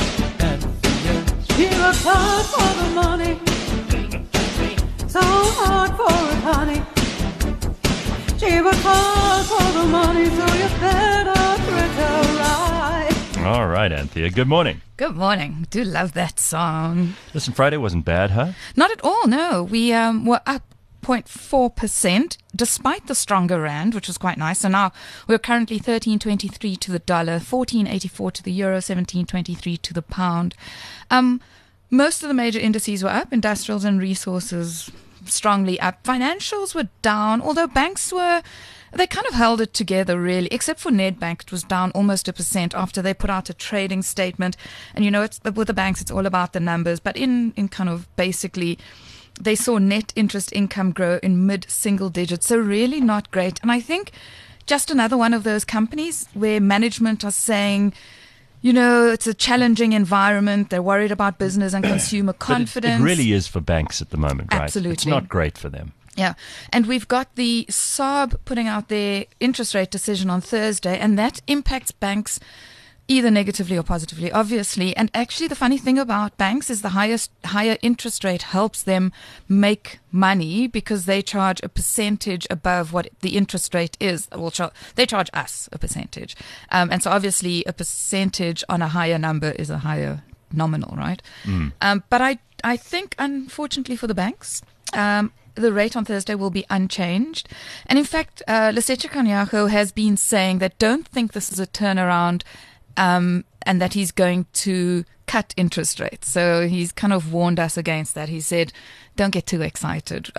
She works hard for the money, so hard for it, honey. She works hard for the money, so you better treat her right. All right, Anthea. Good morning. Good morning. Do love that song. Listen, Friday wasn't bad, huh? Not at all, no. We were up 0.4% despite the stronger rand, which was quite nice. So now we're currently 13.23 to the dollar, 14.84 to the euro, 17.23 to the pound. Most of the major indices were up. Industrials and resources strongly up. Financials were down, although banks they kind of held it together really, except for Nedbank. It was down almost 1% after they put out a trading statement. And with the banks, it's all about the numbers. But in kind of basically, they saw net interest income grow in mid-single digits. So really not great. And I think just another one of those companies where management are saying, it's a challenging environment. They're worried about business and consumer confidence. It really is for banks at the moment, right? Absolutely. It's not great for them. Yeah. And we've got the SARB putting out their interest rate decision on Thursday, and that impacts banks either negatively or positively, obviously. And actually, the funny thing about banks is the higher interest rate helps them make money because they charge a percentage above what the interest rate is. They charge us a percentage. And so obviously, a percentage on a higher number is a higher nominal, right? But I think, unfortunately for the banks, the rate on Thursday will be unchanged. And in fact, Lesetja Kganyago has been saying that don't think this is a turnaround and that he's going to cut interest rates. So he's kind of warned us against that. He said, don't get too excited.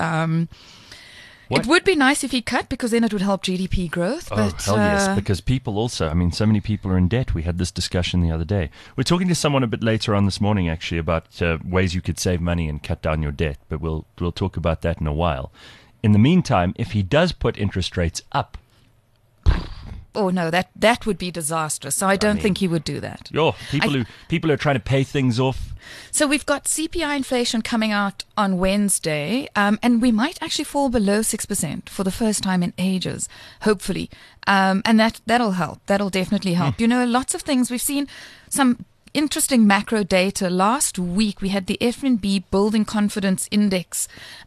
It would be nice if he cut because then it would help GDP growth. But, hell yes, because people also, so many people are in debt. We had this discussion the other day. We're talking to someone a bit later on this morning, actually, about ways you could save money and cut down your debt. But we'll talk about that in a while. In the meantime, if he does put interest rates up, oh no, that would be disastrous. So I don't think he would do that. People are trying to pay things off. So we've got CPI inflation coming out on Wednesday, and we might actually fall below 6% for the first time in ages, hopefully. And that'll help. That'll definitely help. Lots of things. We've seen some interesting macro data. Last week, we had the FNB Building Confidence Index,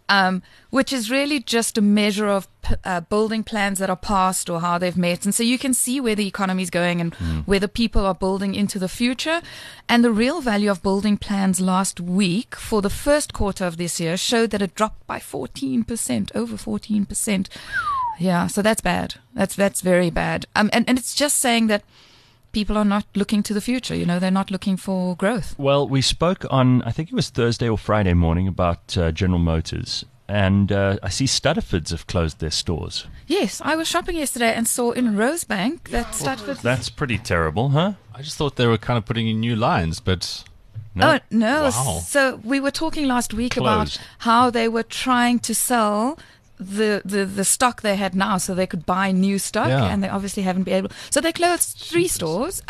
which is really just a measure of building plans that are passed or how they've met. And so you can see where the economy is going and whether people are building into the future. And the real value of building plans last week for the first quarter of this year showed that it dropped by 14%, over 14%. Yeah, so that's bad. That's very bad. And it's just saying that people are not looking to the future. They're not looking for growth. Well, we spoke on, I think it was Thursday or Friday morning, about General Motors. And I see Stutterfords have closed their stores. Yes, I was shopping yesterday and saw in Rosebank that Stutterfords... That's pretty terrible, huh? I just thought they were kind of putting in new lines, but... No. Oh, no. Wow. So we were talking last week about how they were trying to sell the stock they had now so they could buy new stock, and they obviously haven't been able. So they closed 3 stores.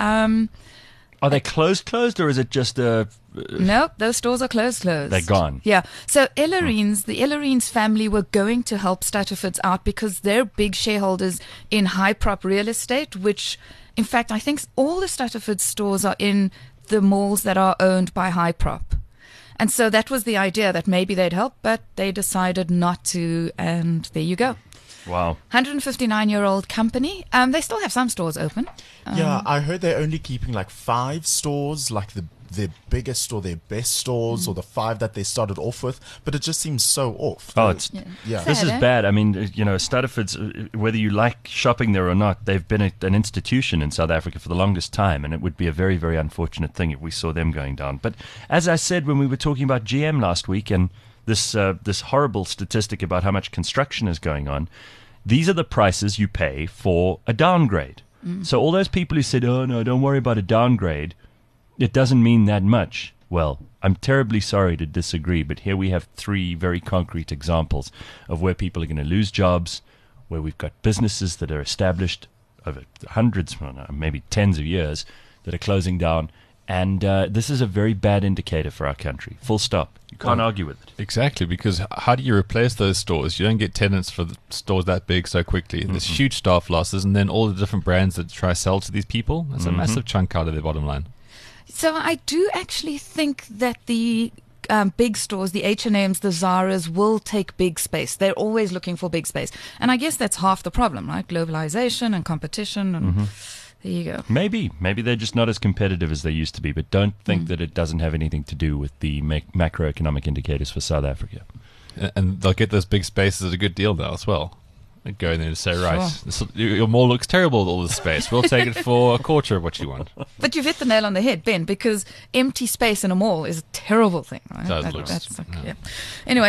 Are they closed, or is it just a... No, those stores are closed. They're gone. Yeah. So the Ellerines family were going to help Stutterfords out because they're big shareholders in Hyprop Real Estate, which, in fact, I think all the Stutterfords stores are in the malls that are owned by Hyprop. And so that was the idea, that maybe they'd help, but they decided not to, and there you go. Wow. 159-year-old company. They still have some stores open. Yeah, I heard they're only keeping like 5 stores, like their biggest or their best stores, or the 5 that they started off with, but it just seems so off. Oh, it's This is bad. I mean, Stutterfords, whether you like shopping there or not, they've been an institution in South Africa for the longest time, and it would be a very, very unfortunate thing if we saw them going down. But as I said when we were talking about GM last week, and this horrible statistic about how much construction is going on, these are the prices you pay for a downgrade. So all those people who said, oh no, don't worry about a downgrade, it doesn't mean that much. Well, I'm terribly sorry to disagree, but here we have 3 very concrete examples of where people are going to lose jobs, where we've got businesses that are established over hundreds, maybe tens of years, that are closing down. And this is a very bad indicator for our country. Full stop. You can't argue with it. Exactly, because how do you replace those stores? You don't get tenants for the stores that big so quickly. There's huge staff losses, and then all the different brands that try to sell to these people. That's a massive chunk out of their bottom line. So I do actually think that the big stores, the H&Ms, the Zaras, will take big space. They're always looking for big space. And I guess that's half the problem, right? Globalization and competition. And there you go. Maybe they're just not as competitive as they used to be, but don't think that it doesn't have anything to do with the macroeconomic indicators for South Africa. And they'll get those big spaces at a good deal now as well. They go in there and say, your mall looks terrible with all this space. We'll take it for a quarter of what you want. But you've hit the nail on the head, Ben, because empty space in a mall is a terrible thing. Right? It does look. Anyway,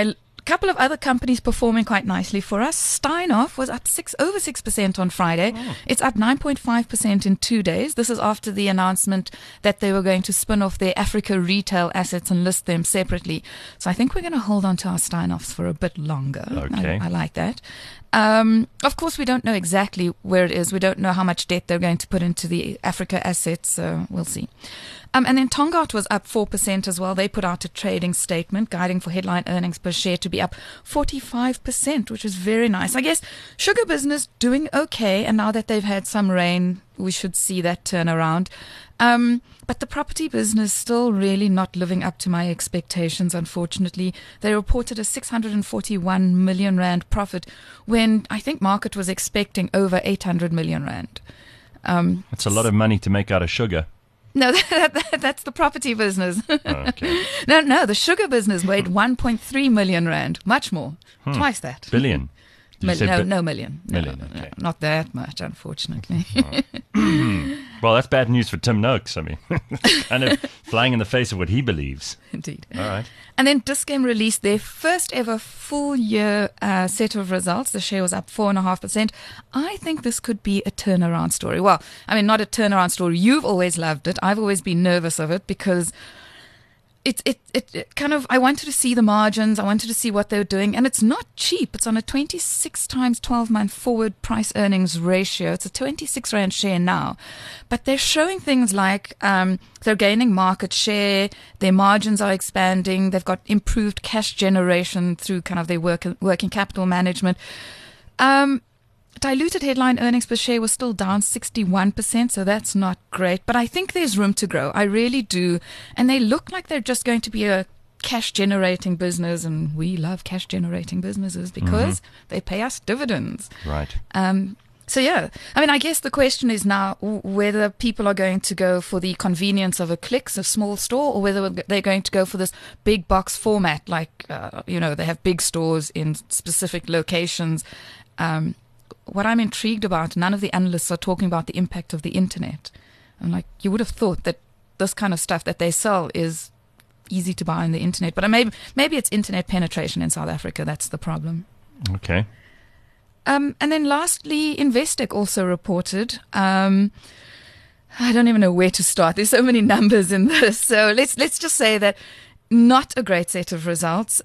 couple of other companies performing quite nicely for us. Steinhoff was up over 6% on Friday. It's up 9.5% in 2 days. This is after the announcement that they were going to spin off their Africa retail assets and list them separately. So I think we're going to hold on to our Steinhoffs for a bit longer. Okay. I like that. Of course, we don't know exactly where it is. We don't know how much debt they're going to put into the Africa assets, so we'll see. And then Tongaat was up 4% as well. They put out a trading statement guiding for headline earnings per share to be up 45%, which is very nice. I guess sugar business doing okay, and now that they've had some rain, we should see that turn around. But the property business still really not living up to my expectations, unfortunately. They reported a 641 million rand profit when I think market was expecting over 800 million rand. That's a lot of money to make out of sugar. No, that's the property business. Okay. No, the sugar business made 1.3 million rand, much more, twice that. Billion. No, million. Million, No, okay. not that much, unfortunately. Well, that's bad news for Tim Noakes. I mean, kind of flying in the face of what he believes. Indeed. All right. And then Dis-Chem released their first ever full year set of results. The share was up 4.5%. I think this could be a turnaround story. Well, I mean, not a turnaround story. You've always loved it. I've always been nervous of it because it kind of, I wanted to see the margins. I wanted to see what they were doing. And it's not cheap. It's on a 26 times 12-month forward price earnings ratio. It's a 26 Rand share now. But they're showing things like they're gaining market share. Their margins are expanding. They've got improved cash generation through kind of their working capital management. Diluted headline earnings per share was still down 61%, so that's not great. But I think there's room to grow. I really do. And they look like they're just going to be a cash-generating business, and we love cash-generating businesses because they pay us dividends. Right. So, yeah, I mean, I guess the question is now whether people are going to go for the convenience of a Clicks, a small store, or whether they're going to go for this big box format, like, they have big stores in specific locations. What I'm intrigued about, none of the analysts are talking about the impact of the internet. I'm like, you would have thought that this kind of stuff that they sell is easy to buy on the internet. But maybe it's internet penetration in South Africa. That's the problem. Okay. And then lastly, Investec also reported. I don't even know where to start. There's so many numbers in this. So let's just say that not a great set of results.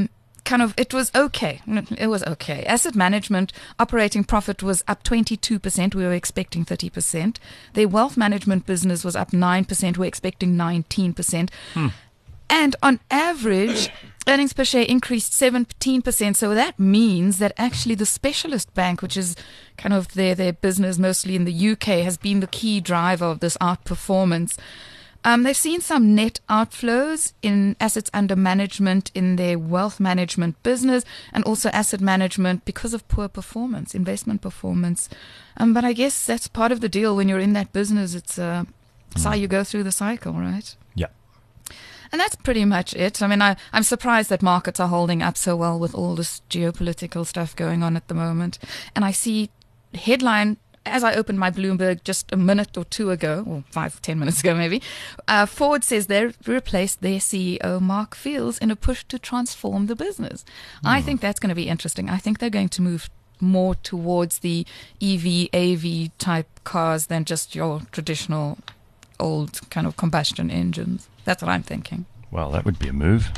It was okay. It was okay. Asset management operating profit was up 22%. We were expecting 30%. Their wealth management business was up 9%. We're expecting 19%. And on average, earnings per share increased 17%. So that means that actually the specialist bank, which is kind of their business mostly in the UK, has been the key driver of this outperformance. They've seen some net outflows in assets under management in their wealth management business and also asset management because of poor performance, investment performance. But I guess that's part of the deal when you're in that business. It's how you go through the cycle, right? Yeah. And that's pretty much it. I mean, I'm surprised that markets are holding up so well with all this geopolitical stuff going on at the moment. And I see headline, as I opened my Bloomberg just a minute or two ago, or 5-10 minutes ago maybe, Ford says they've replaced their CEO, Mark Fields, in a push to transform the business. I think that's going to be interesting. I think they're going to move more towards the EV, AV type cars than just your traditional old kind of combustion engines. That's what I'm thinking. Well, that would be a move.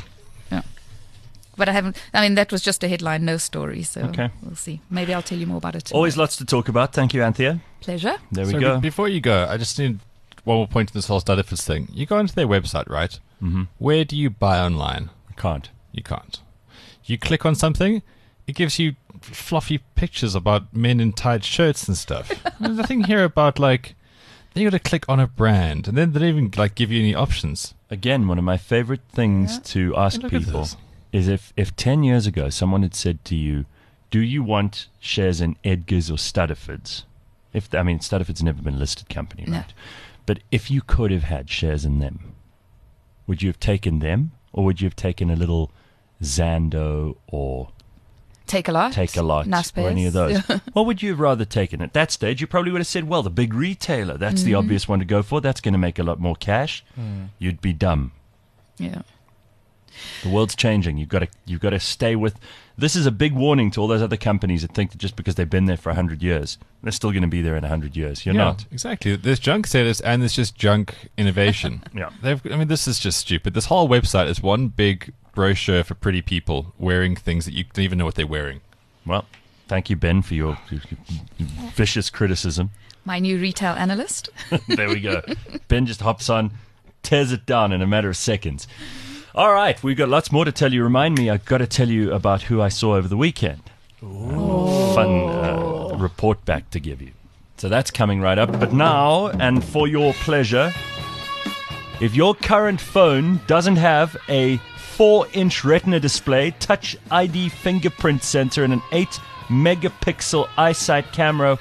But that was just a headline, no story. So We'll see. Maybe I'll tell you more about it tomorrow. Always lots to talk about. Thank you, Anthea. Pleasure. There we go. Before you go, I just need one more point to this whole Studiford's thing. You go onto their website, right? Mm-hmm. Where do you buy online? I can't. You can't. You click on something, it gives you fluffy pictures about men in tight shirts and stuff. There's nothing here about, then you got to click on a brand, and then they don't even, give you any options. Again, one of my favorite things to ask people is if 10 years ago someone had said to you, do you want shares in Edgar's or Studiford's? Studiford's never been a listed company, right? No. But if you could have had shares in them, would you have taken them, or would you have taken a little Zando or Take a Lot, or any of those? What would you have rather taken? At that stage, you probably would have said, well, the big retailer, that's the obvious one to go for. That's going to make a lot more cash. You'd be dumb. Yeah. The world's changing. You've got to stay with. This is a big warning to all those other companies that think that just because they've been there for 100 years, they're still going to be there in 100 years. You're not. Exactly. There's junk status and there's just junk innovation. Yeah. This is just stupid. This whole website is one big brochure for pretty people wearing things that you don't even know what they're wearing. Well, thank you, Ben, for your vicious criticism. My new retail analyst. There we go. Ben just hops on, tears it down in a matter of seconds. All right, we've got lots more to tell you. Remind me, I've got to tell you about who I saw over the weekend. Fun report back to give you. So that's coming right up. But now, and for your pleasure, if your current phone doesn't have a 4-inch Retina display, Touch ID fingerprint sensor, and an 8-megapixel eyesight camera,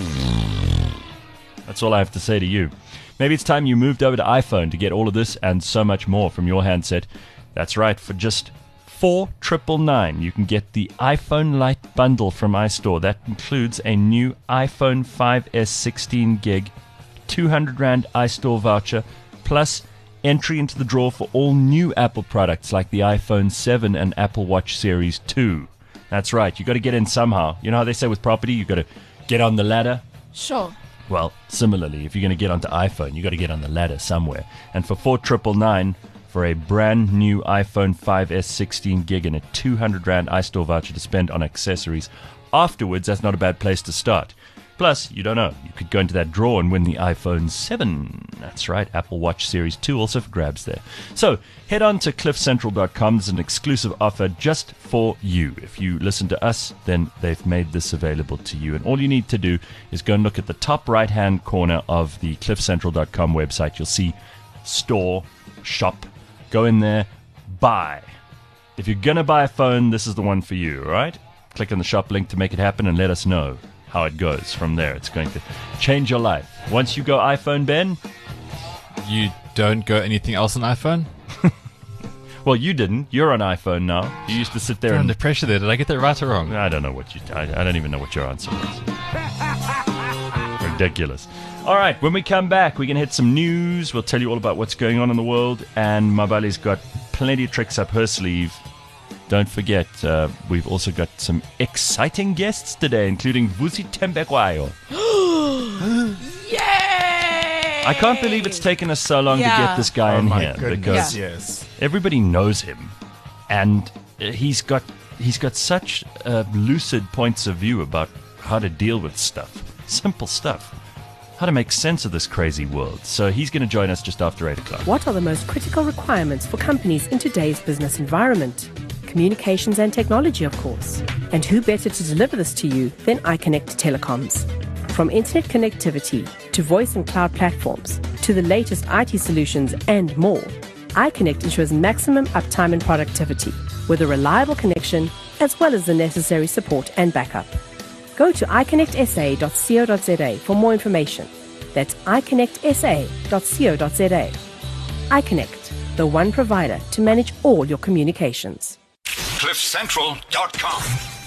that's all I have to say to you. Maybe it's time you moved over to iPhone to get all of this and so much more from your handset. That's right, for just $4,999, you can get the iPhone Lite bundle from iStore. That includes a new iPhone 5S 16 gig, 200 Rand iStore voucher, plus entry into the draw for all new Apple products like the iPhone 7 and Apple Watch Series 2. That's right, you got to get in somehow. You know how they say with property, you got to get on the ladder? Sure. Well, similarly, if you're going to get onto iPhone, you got to get on the ladder somewhere. And for $4,999 for a brand new iPhone 5S 16 gig and a 200 Rand iStore voucher to spend on accessories afterwards, that's not a bad place to start. Plus, you don't know, you could go into that draw and win the iPhone 7. That's right, Apple Watch Series 2 also for grabs there. So, head on to cliffcentral.com. There's an exclusive offer just for you. If you listen to us, then they've made this available to you. And all you need to do is go and look at the top right-hand corner of the cliffcentral.com website. You'll see store, shop. Go in there, buy. If you're going to buy a phone, this is the one for you, all right? Click on the shop link to make it happen and let us know how it goes from there. It's going to change your life. Once you go iPhone, Ben, you don't go anything else on iPhone? Well, you didn't. You're on iPhone now. You used to sit there under pressure there. Did I get that right or wrong? I don't know what you. I don't even know what your answer was. Ridiculous. All right, when we come back, we can hit some news. We'll tell you all about what's going on in the world, and Mabali's got plenty of tricks up her sleeve. Don't forget, we've also got some exciting guests today, including Vusi Tembekwayo. Yay! I can't believe it's taken us so long to get this guy in here, goodness, yes, everybody knows him, and he's got such lucid points of view about how to deal with stuff, simple stuff, how to make sense of this crazy world. So he's going to join us just after 8 o'clock. What are the most critical requirements for companies in today's business environment? Communications and technology, of course. And who better to deliver this to you than iConnect Telecoms? From internet connectivity to voice and cloud platforms to the latest IT solutions and more, iConnect ensures maximum uptime and productivity with a reliable connection as well as the necessary support and backup. Go to iconnectsa.co.za for more information. That's iconnectsa.co.za. iConnect, the one provider to manage all your communications. CliffCentral.com